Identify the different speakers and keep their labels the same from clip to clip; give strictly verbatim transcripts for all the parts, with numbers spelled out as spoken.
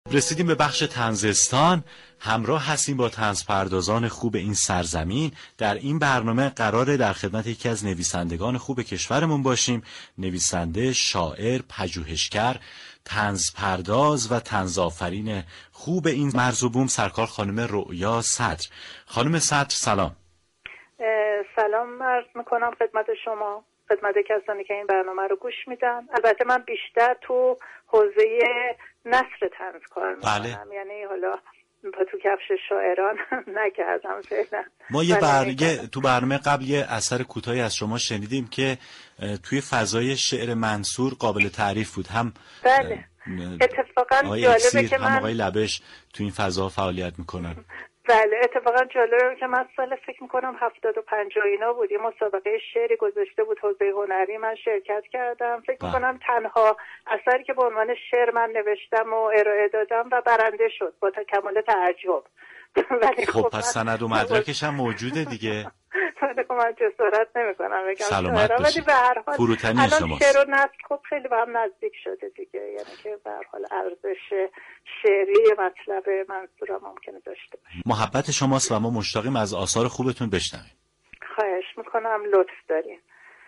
Speaker 1: رسیدیم به بخش طنزستان. همراه هستیم با طنزپردازان خوب این سرزمین. در این برنامه قراره در خدمت یکی از نویسندگان خوب کشورمون باشیم. نویسنده، شاعر، پژوهشگر، طنزپرداز و طنزآفرین خوب این مرز و بوم سرکار خانم رؤیا صدر. خانم صدر سلام.
Speaker 2: سلام عرض میکنم خدمت شما، خدمت کسانی که این برنامه رو گوش میدن. البته من بیشتر تو حوزه نثر طنز کار میکنم. بله. یعنی حالا تو کفش شاعران نکردم فعلا.
Speaker 1: ما یه برنامه تو برنامه قبل یه اثر کوتاهی از شما شنیدیم که توی فضای شعر منثور قابل تعریف بود. هم
Speaker 2: بله. اتفاقا جالبه که من
Speaker 1: هم آقای لبش تو این فضا فعالیت میکنن.
Speaker 2: بله اتفاقا جالبه که من سال فکر میکنم هفتاد و پنج اینا بود، یه مسابقه شعری گذاشته بود حوزه هنری، من شرکت کردم. فکر میکنم تنها اثری که به عنوان شعر من نوشتم و ارائه دادم و برنده شد با کمال تعجب.
Speaker 1: ولی خب, خب پس سند و مدرکش هم موجوده دیگه.
Speaker 2: ولی خب من جسارت نمیکنم بگم
Speaker 1: سلامت
Speaker 2: ولی به هر حال
Speaker 1: فروتنی شماست.
Speaker 2: الان شعر و نثر خب خیلی به هم نزدیک شده دیگه، یعنی که به هر حال ارزش شعری مطلب منثور ممکنه داشته باشه.
Speaker 1: محبت شماست و ما مشتاقیم از آثار خوبتون بشنویم.
Speaker 2: خواهش میکنم، لطف دارین.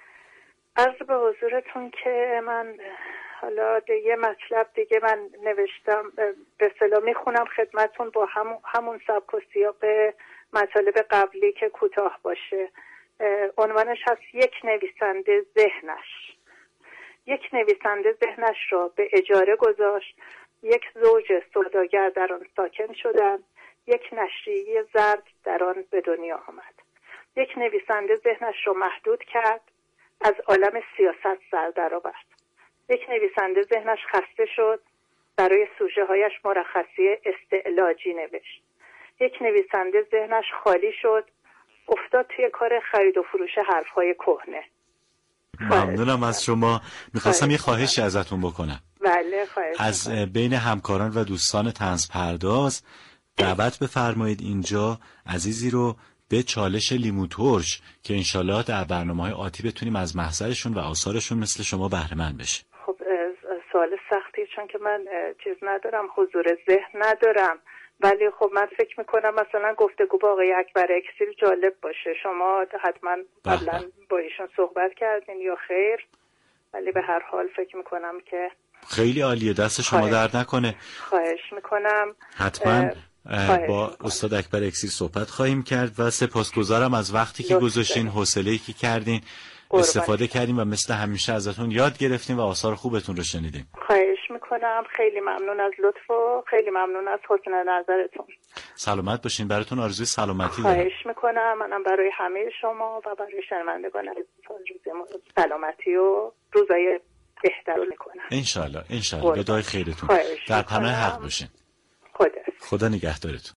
Speaker 2: عرض به حضورتون که من حالا یه مطلب دیگه من نوشتم، به اصطلاح میخونم خدمتون با همون همون سبک و سیاق مطالب قبلی که کوتاه باشه. عنوانش هست یک نویسنده ذهنش. یک نویسنده ذهنش را به اجاره گذاشت، یک زوج سوداگر در آن ساکن شدند، یک نشریه زرد در آن به دنیا آمد. یک نویسنده ذهنش را محدود کرد، از عالم سیاست سر درآورد. یک نویسنده ذهنش خسته شد، برای سوژه هایش مرخصی استعلاجی نوشت. یک نویسنده ذهنش خالی شد، افتاد توی کار خرید و فروش حرفهای کهنه.
Speaker 1: ممنونم از شما. میخواستم یه خواهشی ازتون بکنم.
Speaker 2: بله خواهش.
Speaker 1: از بین همکاران و دوستان طنزپرداز دعوت بفرمایید اینجا عزیزی رو به چالش لیمو ترش که انشالله در برنامه‌های آتی بتونیم از محضرشون و آثارشون مثل شما بهره مند بشیم.
Speaker 2: خب سوال سختی، چون که من چیز ندارم، حضور ذهن ندارم، ولی خب من فکر میکنم مثلا گفتگو با آقای اکبر اکسیر جالب باشه. شما حتما قبلا با ایشون صحبت کردین یا خیر؟ ولی به هر حال فکر میکنم که
Speaker 1: خیلی عالیه. دست شما درد نکنه.
Speaker 2: خواهش میکنم.
Speaker 1: حتما با استاد اکبر اکسیر صحبت خواهیم کرد و سپاسگزارم از وقتی که گذاشتین، حوصله‌ای که کردین، استفاده کردیم و مثل همیشه ازتون یاد گرفتیم و آثار خوبتون رو شنیدیم.
Speaker 2: خواهش میکنم. خیلی ممنون از لطف و خیلی ممنون از حسن نظرتون.
Speaker 1: سلامت باشین. براتون آرزوی سلامتی دارم.
Speaker 2: خواهش میکنم. منم برای همه شما و برای شنوندگان سلامتی و روزای بهتر میکنم.
Speaker 1: انشالله انشالله. به دعای خیرتون. در پناه حق باشین.
Speaker 2: خدا
Speaker 1: خدا نگهدارتون.